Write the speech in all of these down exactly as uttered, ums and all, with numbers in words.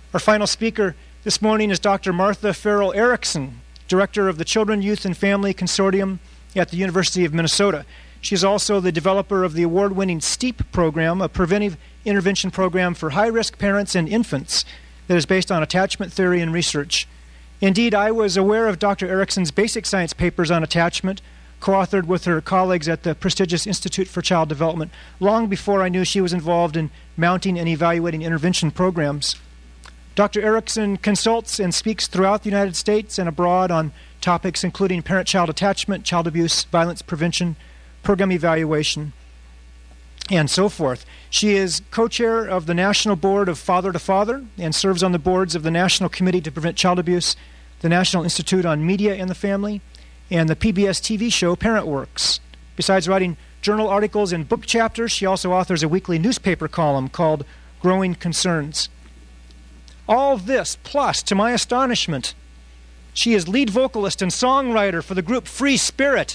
Our final speaker this morning is Doctor Martha Farrell Erickson, Director of the Children, Youth, and Family Consortium at the University of Minnesota. She is also the developer of the award-winning STEEP program, a preventive intervention program for high-risk parents and infants that is based on attachment theory and research. Indeed, I was aware of Doctor Erickson's basic science papers on attachment, co-authored with her colleagues at the prestigious Institute for Child Development, long before I knew she was involved in mounting and evaluating intervention programs. Doctor Erickson consults and speaks throughout the United States and abroad on topics including parent-child attachment, child abuse, violence prevention, program evaluation, and so forth. She is co-chair of the National Board of Father to Father and serves on the boards of the National Committee to Prevent Child Abuse, the National Institute on Media and the Family, and the P B S T V show Parent Works. Besides writing journal articles and book chapters, she also authors a weekly newspaper column called Growing Concerns. All this, plus, to my astonishment, she is lead vocalist and songwriter for the group Free Spirit.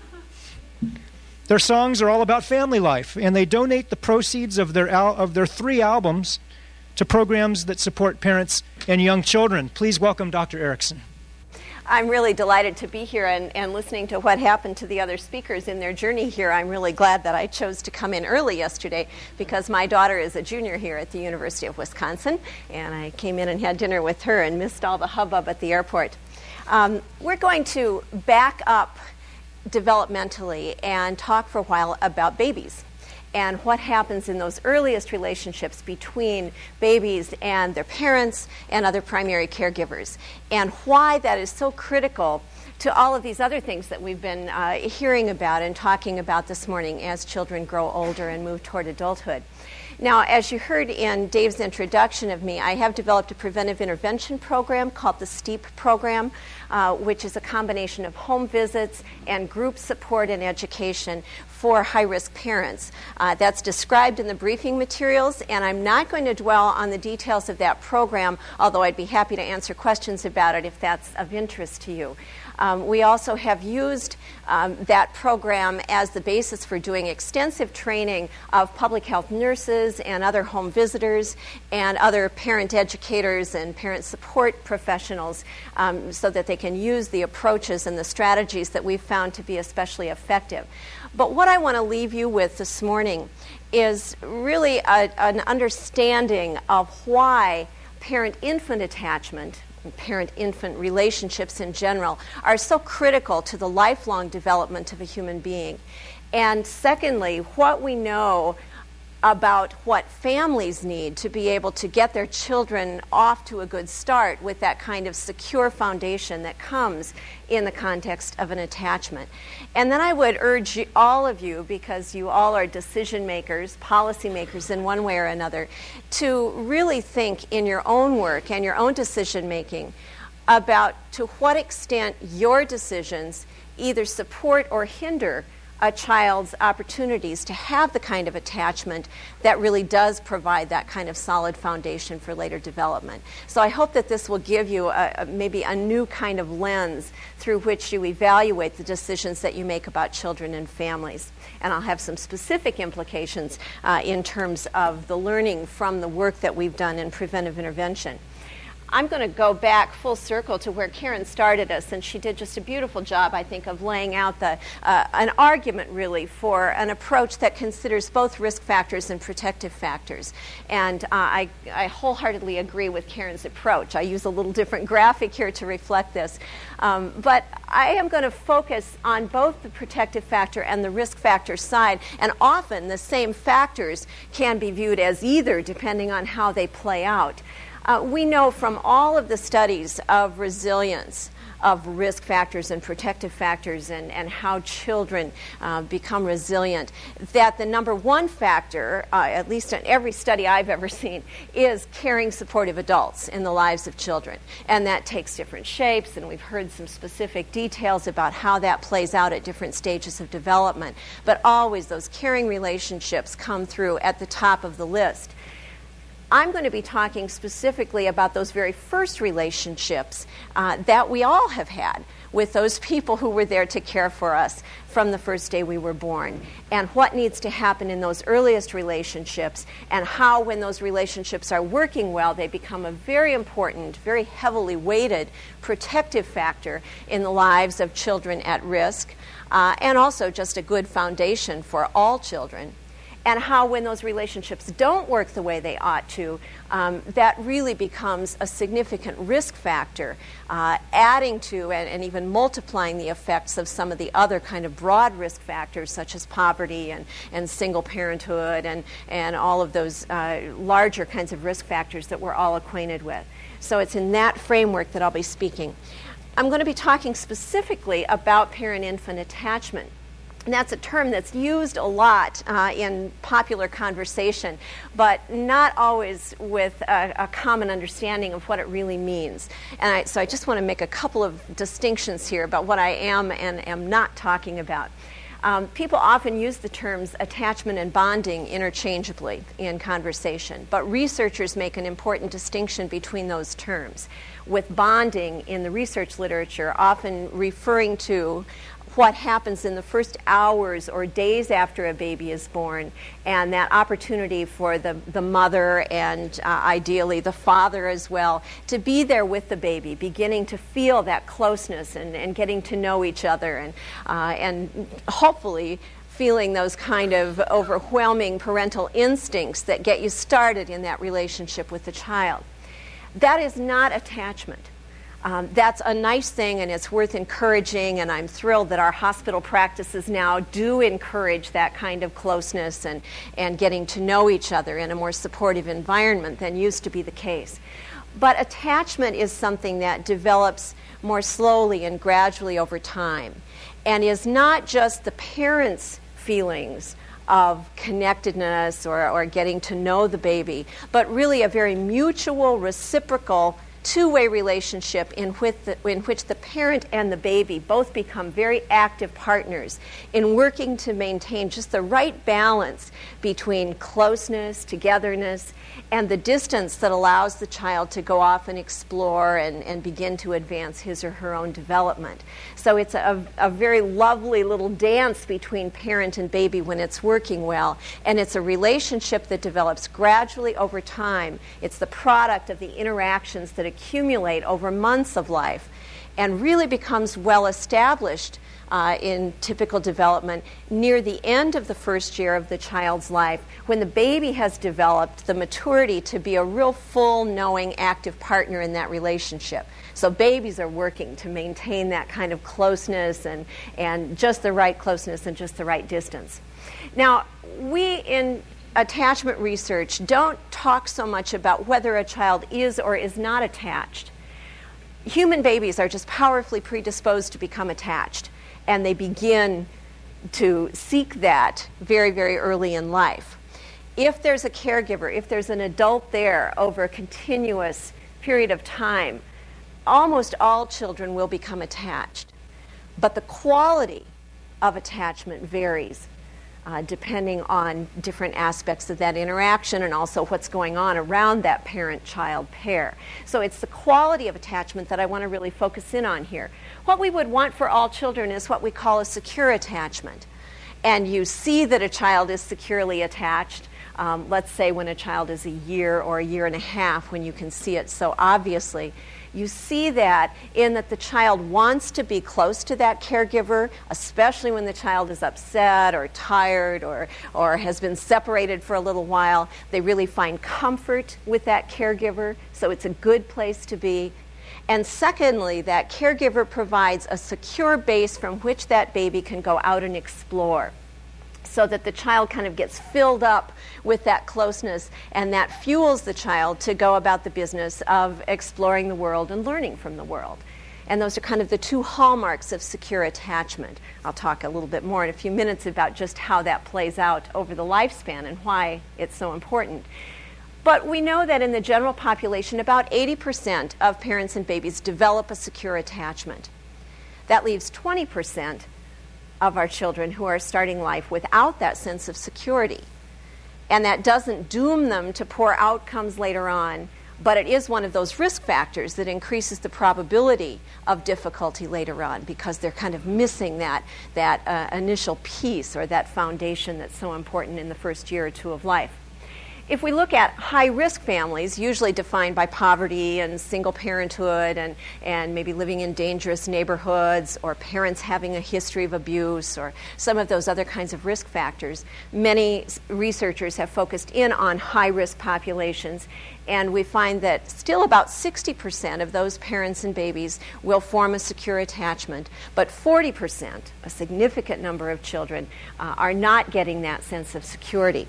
Their songs are all about family life, and they donate the proceeds of their al- of their three albums to programs that support parents and young children. Please welcome Doctor Erickson. I'm really delighted to be here and, and listening to what happened to the other speakers in their journey here. I'm really glad that I chose to come in early yesterday because my daughter is a junior here at the University of Wisconsin, and I came in and had dinner with her and missed all the hubbub at the airport. Um, we're going to back up developmentally and talk for a while about babies and what happens in those earliest relationships between babies and their parents and other primary caregivers, and why that is so critical to all of these other things that we've been uh, hearing about and talking about this morning as children grow older and move toward adulthood. Now, as you heard in Dave's introduction of me, I have developed a preventive intervention program called the STEEP program, uh, which is a combination of home visits and group support and education for high-risk parents. Uh, that's described in the briefing materials, and I'm not going to dwell on the details of that program, although I'd be happy to answer questions about it if that's of interest to you. Um, we also have used um, that program as the basis for doing extensive training of public health nurses and other home visitors and other parent educators and parent support professionals um, so that they can use the approaches and the strategies that we've found to be especially effective. But what I want to leave you with this morning is really a, an understanding of why parent-infant attachment and parent-infant relationships in general are so critical to the lifelong development of a human being. And secondly, what we know about what families need to be able to get their children off to a good start with that kind of secure foundation that comes in the context of an attachment. And then I would urge you, all of you, because you all are decision makers, policy makers in one way or another, to really think in your own work and your own decision making about to what extent your decisions either support or hinder a child's opportunities to have the kind of attachment that really does provide that kind of solid foundation for later development. So I hope that this will give you a, a, maybe a new kind of lens through which you evaluate the decisions that you make about children and families. And I'll have some specific implications uh, in terms of the learning from the work that we've done in preventive intervention. I'm going to go back full circle to where Karen started us, and she did just a beautiful job, I think, of laying out the uh, an argument, really, for an approach that considers both risk factors and protective factors. And uh, I, I wholeheartedly agree with Karen's approach. I use a little different graphic here to reflect this. Um, but I am going to focus on both the protective factor and the risk factor side, and often the same factors can be viewed as either, depending on how they play out. Uh, we know from all of the studies of resilience, of risk factors and protective factors and, and how children uh, become resilient, that the number one factor, uh, at least in every study I've ever seen, is caring supportive adults in the lives of children. And that takes different shapes, and we've heard some specific details about how that plays out at different stages of development. But always those caring relationships come through at the top of the list. I'm going to be talking specifically about those very first relationships uh, that we all have had with those people who were there to care for us from the first day we were born, and what needs to happen in those earliest relationships, and how, when those relationships are working well, they become a very important, very heavily weighted protective factor in the lives of children at risk, uh, and also just a good foundation for all children. And how, when those relationships don't work the way they ought to, um, that really becomes a significant risk factor, uh, adding to and, and even multiplying the effects of some of the other kind of broad risk factors, such as poverty and, and single parenthood and, and all of those uh, larger kinds of risk factors that we're all acquainted with. So it's in that framework that I'll be speaking. I'm going to be talking specifically about parent-infant attachment. And that's a term that's used a lot uh, in popular conversation, but not always with a, a common understanding of what it really means. And I, so I just want to make a couple of distinctions here about what I am and am not talking about. Um, people often use the terms attachment and bonding interchangeably in conversation, but researchers make an important distinction between those terms, with bonding in the research literature often referring to what happens in the first hours or days after a baby is born, and that opportunity for the, the mother and uh, ideally the father as well to be there with the baby, beginning to feel that closeness and, and getting to know each other, and, uh, and hopefully feeling those kind of overwhelming parental instincts that get you started in that relationship with the child. That is not attachment. Um, that's a nice thing, and it's worth encouraging, and I'm thrilled that our hospital practices now do encourage that kind of closeness and, and getting to know each other in a more supportive environment than used to be the case. But attachment is something that develops more slowly and gradually over time, and is not just the parent's feelings of connectedness or, or getting to know the baby, but really a very mutual, reciprocal two-way relationship in which, the, in which the parent and the baby both become very active partners in working to maintain just the right balance between closeness, togetherness, and the distance that allows the child to go off and explore and, and begin to advance his or her own development. So it's a, a very lovely little dance between parent and baby when it's working well, and it's a relationship that develops gradually over time. It's the product of the interactions that accumulate over months of life and really becomes well established uh, in typical development near the end of the first year of the child's life, when the baby has developed the maturity to be a real full, knowing, active partner in that relationship. So babies are working to maintain that kind of closeness and, and just the right closeness and just the right distance. Now, we in attachment research don't talk so much about whether a child is or is not attached. Human babies are just powerfully predisposed to become attached, and they begin to seek that very, very early in life. If there's a caregiver, if there's an adult there over a continuous period of time, almost all children will become attached. But the quality of attachment varies uh, depending on different aspects of that interaction and also what's going on around that parent-child pair. So it's the quality of attachment that I want to really focus in on here. What we would want for all children is what we call a secure attachment. And you see that a child is securely attached, um, let's say when a child is a year or a year and a half, when you can see it so obviously. You see that in that the child wants to be close to that caregiver, especially when the child is upset or tired or, or has been separated for a little while. They really find comfort with that caregiver, so it's a good place to be. And secondly, that caregiver provides a secure base from which that baby can go out and explore, so that the child kind of gets filled up with that closeness, and that fuels the child to go about the business of exploring the world and learning from the world. And those are kind of the two hallmarks of secure attachment. I'll talk a little bit more in a few minutes about just how that plays out over the lifespan and why it's so important. But we know that in the general population, about eighty percent of parents and babies develop a secure attachment. That leaves twenty percent of our children who are starting life without that sense of security. And that doesn't doom them to poor outcomes later on, but it is one of those risk factors that increases the probability of difficulty later on because they're kind of missing that, that uh, initial piece or that foundation that's so important in the first year or two of life. If we look at high-risk families, usually defined by poverty and single parenthood and, and maybe living in dangerous neighborhoods or parents having a history of abuse or some of those other kinds of risk factors, many researchers have focused in on high-risk populations, and we find that still about sixty percent of those parents and babies will form a secure attachment, but forty percent, a significant number of children, uh, are not getting that sense of security.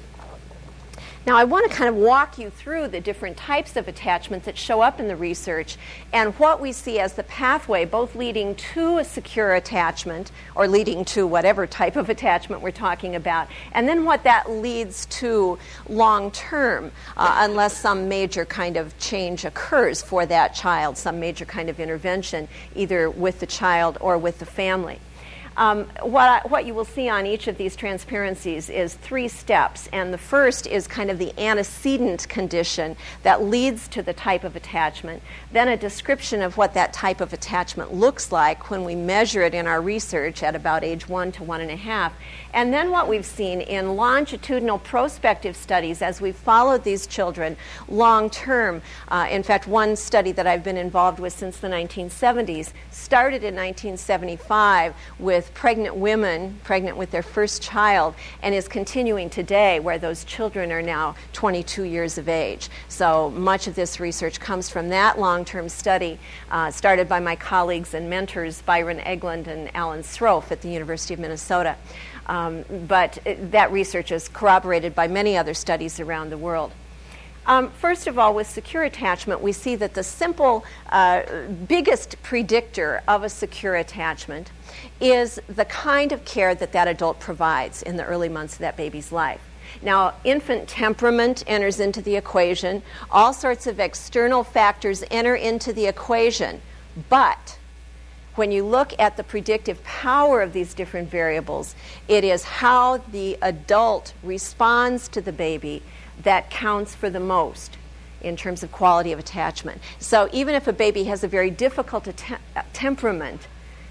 Now, I want to kind of walk you through the different types of attachment that show up in the research and what we see as the pathway, both leading to a secure attachment or leading to whatever type of attachment we're talking about, and then what that leads to long term, uh, unless some major kind of change occurs for that child, some major kind of intervention, either with the child or with the family. Um, what, I, what you will see on each of these transparencies is three steps, and the first is kind of the antecedent condition that leads to the type of attachment, then a description of what that type of attachment looks like when we measure it in our research at about age one to one and a half, and then what we've seen in longitudinal prospective studies as we've followed these children long term. Uh, in fact, one study that I've been involved with since the nineteen seventies started in nineteen seventy-five with pregnant women, pregnant with their first child, and is continuing today where those children are now twenty-two years of age. So much of this research comes from that long-term study uh, started by my colleagues and mentors Byron Eglund and Alan Srofe at the University of Minnesota. Um, but it, that research is corroborated by many other studies around the world. Um, first of all, with secure attachment, we see that the simple, uh, biggest predictor of a secure attachment is the kind of care that that adult provides in the early months of that baby's life. Now, infant temperament enters into the equation. All sorts of external factors enter into the equation. But when you look at the predictive power of these different variables, it is how the adult responds to the baby that counts for the most in terms of quality of attachment. So even if a baby has a very difficult att- temperament,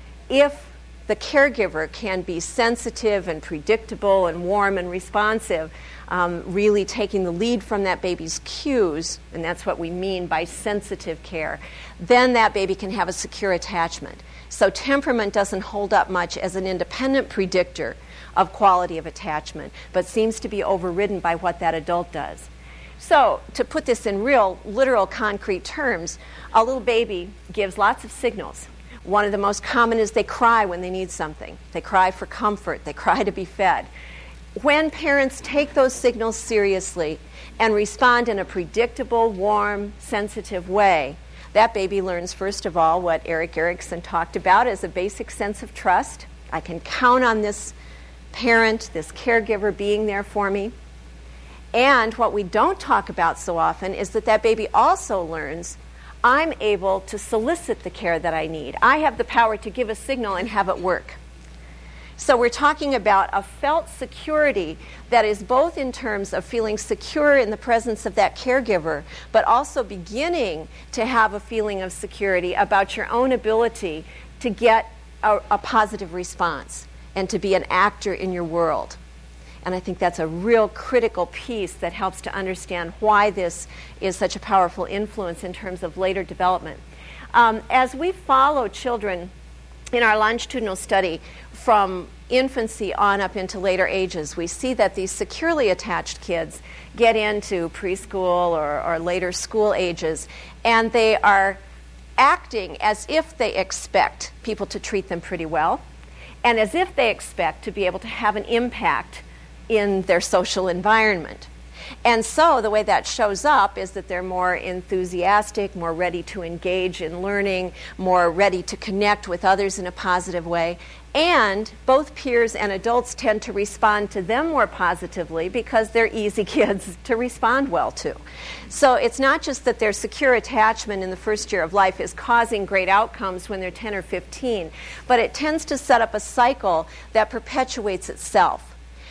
if the caregiver can be sensitive and predictable and warm and responsive, um, really taking the lead from that baby's cues, and that's what we mean by sensitive care, then that baby can have a secure attachment. So temperament doesn't hold up much as an independent predictor of quality of attachment, but seems to be overridden by what that adult does. So to put this in real, literal, concrete terms, a little baby gives lots of signals. One of the most common is they cry when they need something. They cry for comfort. They cry to be fed. When parents take those signals seriously and respond in a predictable, warm, sensitive way, that baby learns, first of all, what Erik Erikson talked about as a basic sense of trust. I can count on this parent, this caregiver being there for me. And what we don't talk about so often is that that baby also learns I'm able to solicit the care that I need. I have the power to give a signal and have it work. So we're talking about a felt security that is both in terms of feeling secure in the presence of that caregiver, but also beginning to have a feeling of security about your own ability to get a, a positive response and to be an actor in your world. And I think that's a real critical piece that helps to understand why this is such a powerful influence in terms of later development. Um, as we follow children in our longitudinal study from infancy on up into later ages, we see that these securely attached kids get into preschool or, or later school ages, and they are acting as if they expect people to treat them pretty well, and as if they expect to be able to have an impact in their social environment. And so the way that shows up is that they're more enthusiastic, more ready to engage in learning, more ready to connect with others in a positive way. And both peers and adults tend to respond to them more positively because they're easy kids to respond well to. So it's not just that their secure attachment in the first year of life is causing great outcomes when they're ten or fifteen, but it tends to set up a cycle that perpetuates itself.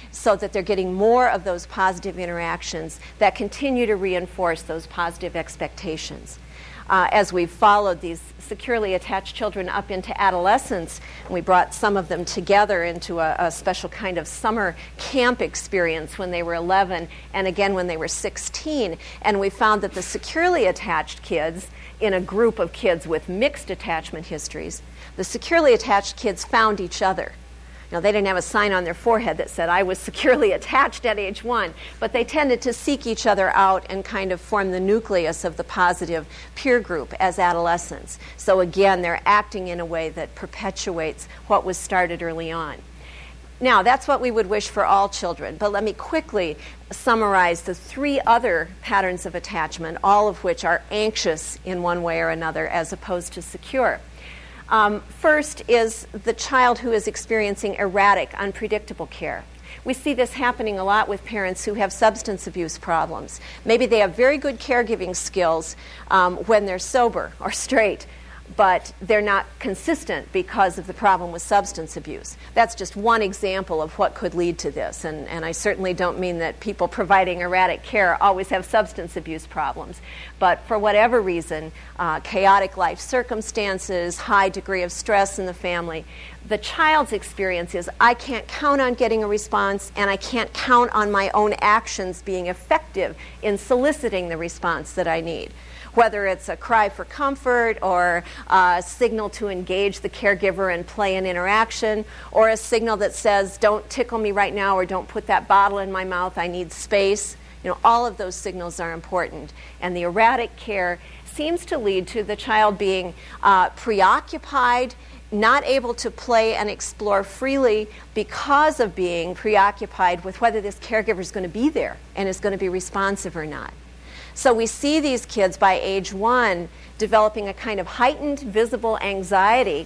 so that they're getting more of those positive interactions that continue to reinforce those positive expectations. Uh, as we've followed these securely attached children up into adolescence, and we brought some of them together into a, a special kind of summer camp experience when they were eleven and again when they were sixteen, and we found that the securely attached kids in a group of kids with mixed attachment histories, the securely attached kids found each other. Now, they didn't have a sign on their forehead that said, I was securely attached at age one, but they tended to seek each other out and kind of form the nucleus of the positive peer group as adolescents. So again, they're acting in a way that perpetuates what was started early on. Now, that's what we would wish for all children, but let me quickly summarize the three other patterns of attachment, all of which are anxious in one way or another as opposed to secure. Um, first is the child who is experiencing erratic, unpredictable care. We see this happening a lot with parents who have substance abuse problems. Maybe they have very good caregiving skills um, when they're sober or straight, but they're not consistent because of the problem with substance abuse. That's just one example of what could lead to this, and, and I certainly don't mean that people providing erratic care always have substance abuse problems, but for whatever reason, uh, chaotic life circumstances, high degree of stress in the family, the child's experience is, I can't count on getting a response, and I can't count on my own actions being effective in soliciting the response that I need. Whether it's a cry for comfort or a signal to engage the caregiver and play an interaction, or a signal that says, don't tickle me right now, or don't put that bottle in my mouth, I need space. You know, all of those signals are important. And the erratic care seems to lead to the child being uh, preoccupied, not able to play and explore freely because of being preoccupied with whether this caregiver is going to be there and is going to be responsive or not. So we see these kids by age one developing a kind of heightened visible anxiety,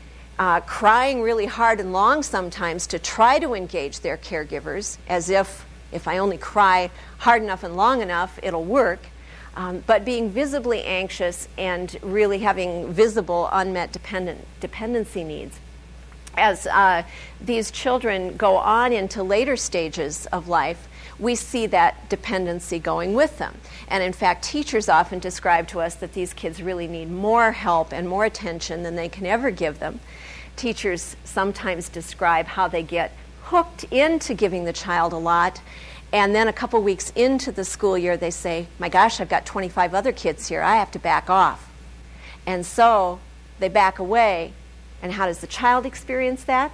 uh, crying really hard and long sometimes to try to engage their caregivers, as if, if I only cry hard enough and long enough, it'll work, um, but being visibly anxious and really having visible unmet dependent, dependency needs. As uh, these children go on into later stages of life, we see that dependency going with them. And in fact, teachers often describe to us that these kids really need more help and more attention than they can ever give them. Teachers sometimes describe how they get hooked into giving the child a lot, and then a couple weeks into the school year they say, my gosh, I've got twenty-five other kids here, I have to back off. And so they back away, and how does the child experience that?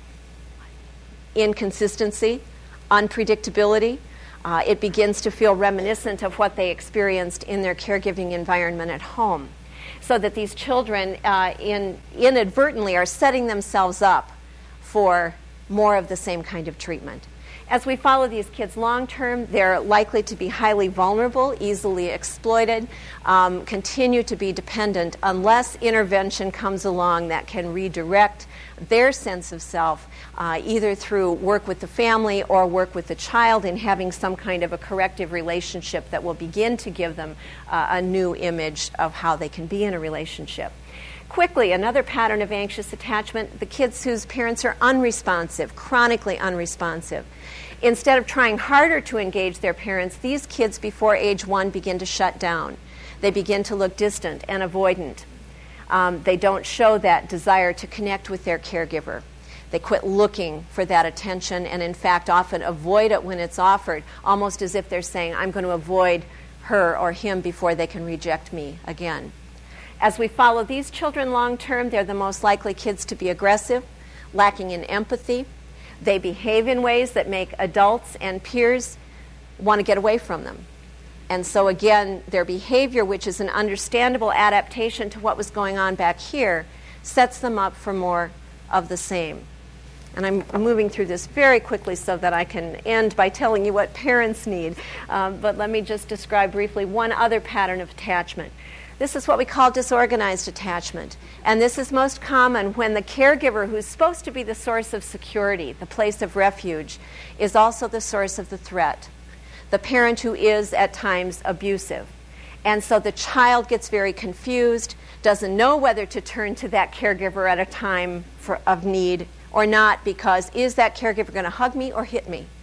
Inconsistency, unpredictability. Uh, it begins to feel reminiscent of what they experienced in their caregiving environment at home. So that these children uh, in, inadvertently are setting themselves up for more of the same kind of treatment. As we follow these kids long term, they're likely to be highly vulnerable, easily exploited, um, continue to be dependent unless intervention comes along that can redirect their sense of self, uh, either through work with the family or work with the child in having some kind of a corrective relationship that will begin to give them uh, a new image of how they can be in a relationship. Quickly, another pattern of anxious attachment, the kids whose parents are unresponsive, chronically unresponsive. Instead of trying harder to engage their parents, these kids before age one begin to shut down. They begin to look distant and avoidant. Um, they don't show that desire to connect with their caregiver. They quit looking for that attention and, in fact, often avoid it when it's offered, almost as if they're saying, I'm going to avoid her or him before they can reject me again. As we follow these children long term, they're the most likely kids to be aggressive, lacking in empathy. They behave in ways that make adults and peers want to get away from them. And so again, their behavior, which is an understandable adaptation to what was going on back here, sets them up for more of the same. And I'm moving through this very quickly so that I can end by telling you what parents need. Um, but let me just describe briefly one other pattern of attachment. This is what we call disorganized attachment. And this is most common when the caregiver, who's supposed to be the source of security, the place of refuge, is also the source of the threat. The parent who is at times abusive. And so the child gets very confused, doesn't know whether to turn to that caregiver at a time for, of need or not, because is that caregiver going to hug me or hit me?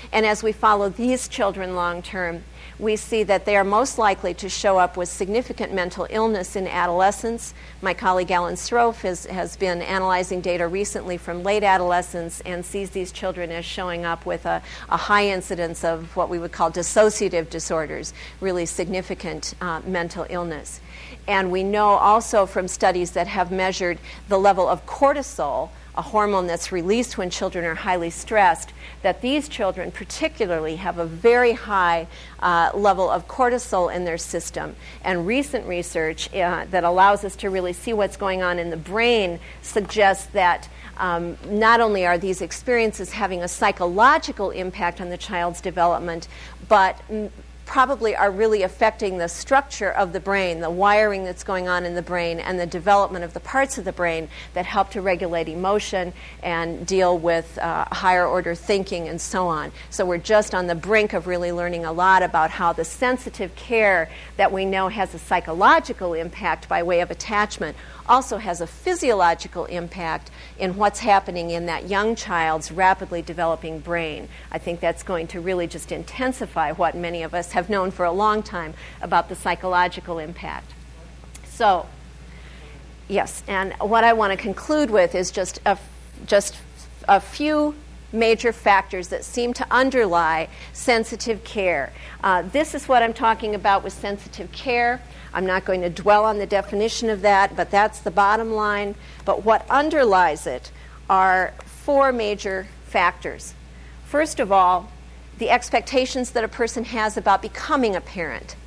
And as we follow these children long term, we see that they are most likely to show up with significant mental illness in adolescence. My colleague Alan Strofe has, has been analyzing data recently from late adolescence and sees these children as showing up with a, a high incidence of what we would call dissociative disorders, really significant uh, mental illness. And we know also from studies that have measured the level of cortisol, a hormone that's released when children are highly stressed, that these children particularly have a very high uh, level of cortisol in their system. And recent research uh, that allows us to really see what's going on in the brain suggests that um, not only are these experiences having a psychological impact on the child's development, but m- probably are really affecting the structure of the brain, the wiring that's going on in the brain, and the development of the parts of the brain that help to regulate emotion and deal with uh, higher order thinking and so on. So we're just on the brink of really learning a lot about how the sensitive care that we know has a psychological impact by way of attachment also has a physiological impact in what's happening in that young child's rapidly developing brain. I think that's going to really just intensify what many of us have known for a long time about the psychological impact. So, yes, and what I want to conclude with is just a, just a few major factors that seem to underlie sensitive care. Uh, this is what I'm talking about with sensitive care. I'm not going to dwell on the definition of that, but that's the bottom line. But what underlies it are four major factors. First of all, the expectations that a person has about becoming a parent.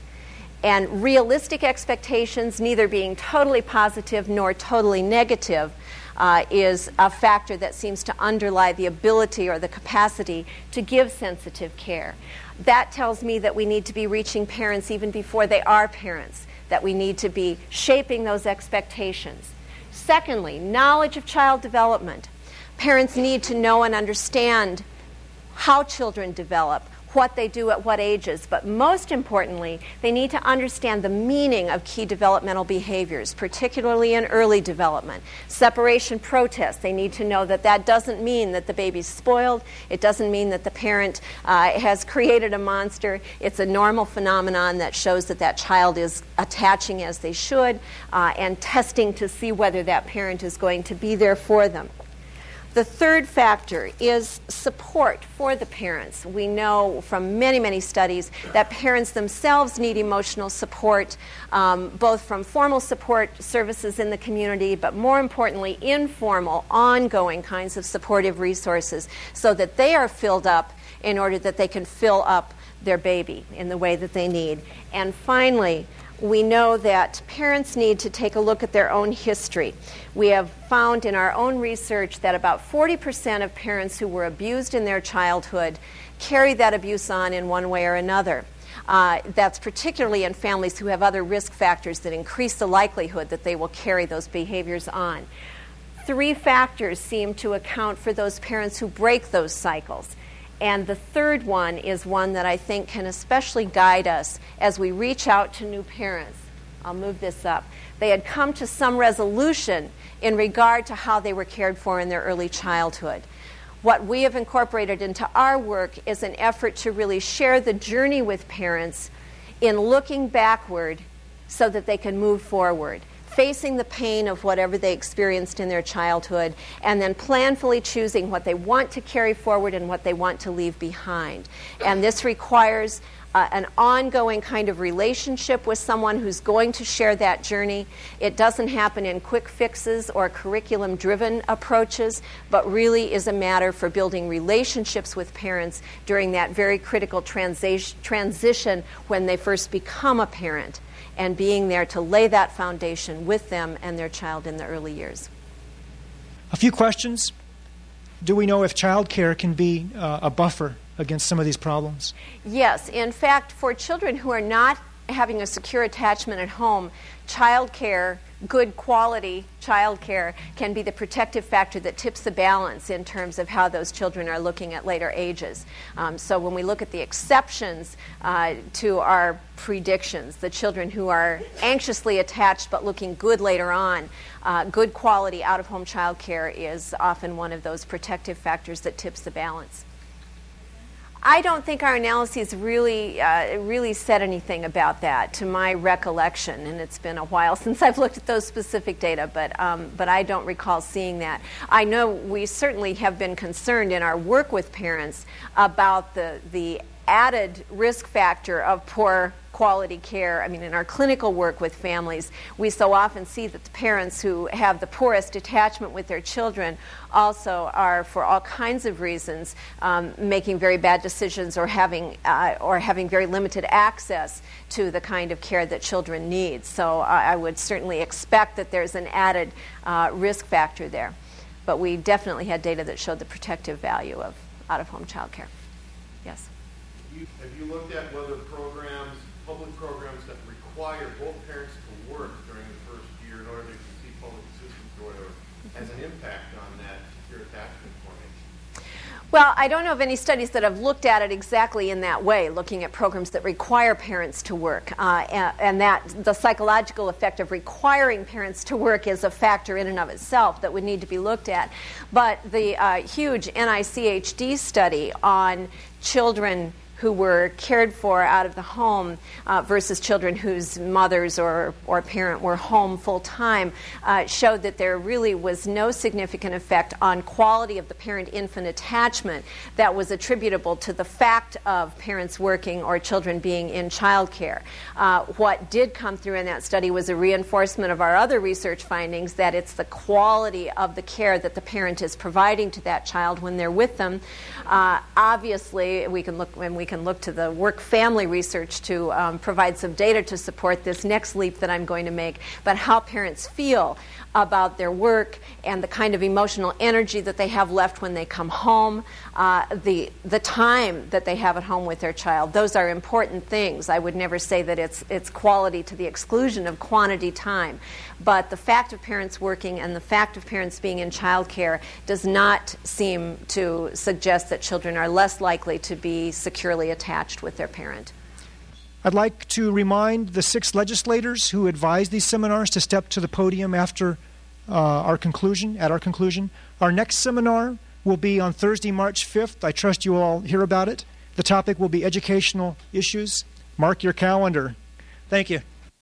And realistic expectations, neither being totally positive nor totally negative, uh, is a factor that seems to underlie the ability or the capacity to give sensitive care. That tells me that we need to be reaching parents even before they are parents, that we need to be shaping those expectations. Secondly, knowledge of child development. Parents need to know and understand how children develop, what they do at what ages, but most importantly, they need to understand the meaning of key developmental behaviors, particularly in early development. Separation protest, they need to know that that doesn't mean that the baby's spoiled, it doesn't mean that the parent uh, has created a monster. It's a normal phenomenon that shows that that child is attaching as they should uh, and testing to see whether that parent is going to be there for them. The third factor is support for the parents. We know from many, many studies that parents themselves need emotional support, um, both from formal support services in the community, but more importantly, informal, ongoing kinds of supportive resources so that they are filled up in order that they can fill up their baby in the way that they need. And finally, we know that parents need to take a look at their own history. We have found in our own research that about forty percent of parents who were abused in their childhood carry that abuse on in one way or another. Uh, that's particularly in families who have other risk factors that increase the likelihood that they will carry those behaviors on. Three factors seem to account for those parents who break those cycles. And the third one is one that I think can especially guide us as we reach out to new parents. I'll move this up. They had come to some resolution in regard to how they were cared for in their early childhood. What we have incorporated into our work is an effort to really share the journey with parents in looking backward so that they can move forward, facing the pain of whatever they experienced in their childhood, and then planfully choosing what they want to carry forward and what they want to leave behind. And this requires uh, an ongoing kind of relationship with someone who's going to share that journey. It doesn't happen in quick fixes or curriculum-driven approaches, but really is a matter for building relationships with parents during that very critical transi- transition when they first become a parent, and being there to lay that foundation with them and their child in the early years. A few questions. Do we know if child care can be uh, a buffer against some of these problems? Yes. In fact, for children who are not having a secure attachment at home, child care, good quality child care, can be the protective factor that tips the balance in terms of how those children are looking at later ages. Um, so when we look at the exceptions uh, to our predictions, the children who are anxiously attached but looking good later on, uh, good quality out-of-home child care is often one of those protective factors that tips the balance. I don't think our analyses really uh, really said anything about that, to my recollection, and it's been a while since I've looked at those specific data, but um, but I don't recall seeing that. I know we certainly have been concerned in our work with parents about the the added risk factor of poor quality care. I mean, in our clinical work with families, we so often see that the parents who have the poorest attachment with their children also are, for all kinds of reasons, um, making very bad decisions or having uh, or having very limited access to the kind of care that children need. So I, I would certainly expect that there's an added uh, risk factor there. But we definitely had data that showed the protective value of out-of-home child care. Yes? You, have you looked at whether programs, public programs that require both parents to work during the first year in order to receive public assistance or whatever, has an impact on that secure attachment formation? Well, I don't know of any studies that have looked at it exactly in that way, looking at programs that require parents to work, uh, and, and that the psychological effect of requiring parents to work is a factor in and of itself that would need to be looked at. But the uh, huge N I C H D study on children who were cared for out of the home uh, versus children whose mothers or, or parent were home full-time uh, showed that there really was no significant effect on quality of the parent-infant attachment that was attributable to the fact of parents working or children being in child care. Uh, what did come through in that study was a reinforcement of our other research findings that it's the quality of the care that the parent is providing to that child when they're with them. Uh, obviously, we can look when we can look to the work family research to um, provide some data to support this next leap that I'm going to make, but how parents feel about their work and the kind of emotional energy that they have left when they come home, uh, the the time that they have at home with their child. Those are important things. I would never say that it's it's quality to the exclusion of quantity time. But the fact of parents working and the fact of parents being in childcare does not seem to suggest that children are less likely to be securely attached with their parent. I'd like to remind the six legislators who advised these seminars to step to the podium after uh, our conclusion, at our conclusion. Our next seminar will be on Thursday, March fifth. I trust you all hear about it. The topic will be educational issues. Mark your calendar. Thank you.